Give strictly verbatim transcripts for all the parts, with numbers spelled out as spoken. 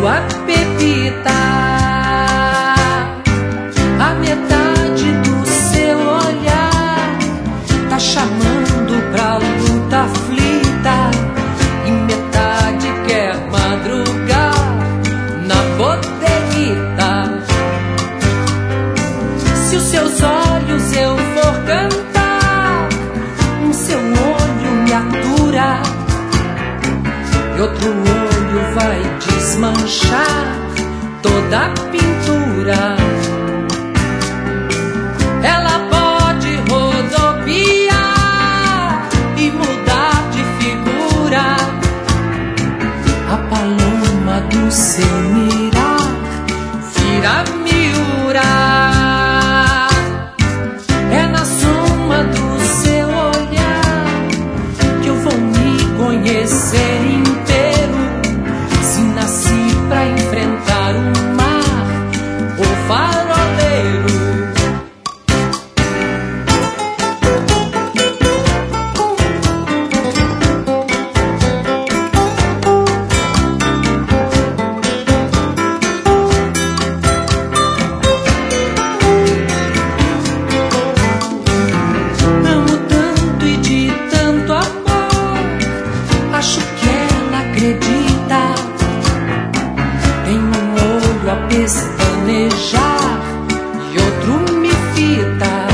sua pepita. A metade do seu olhar tá chamando pra luta aflita, e metade quer madrugar na bodeguita. Se os seus olhos eu for cantar, um seu olho me atura e outro olho vai desmanchar toda a pintura. Ela pode rodopiar e mudar de figura, a paloma do seu mirar vira miura. É na soma do seu olhar que eu vou me conhecer inteiro, se nasci pra enfrentar o mar ou faroleiro. Tem um olho a pestanejar e outro me fita.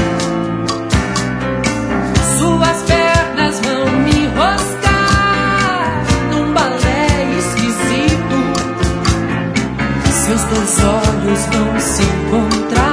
Suas pernas vão me enroscar num balé esquisito. Seus dois olhos vão se encontrar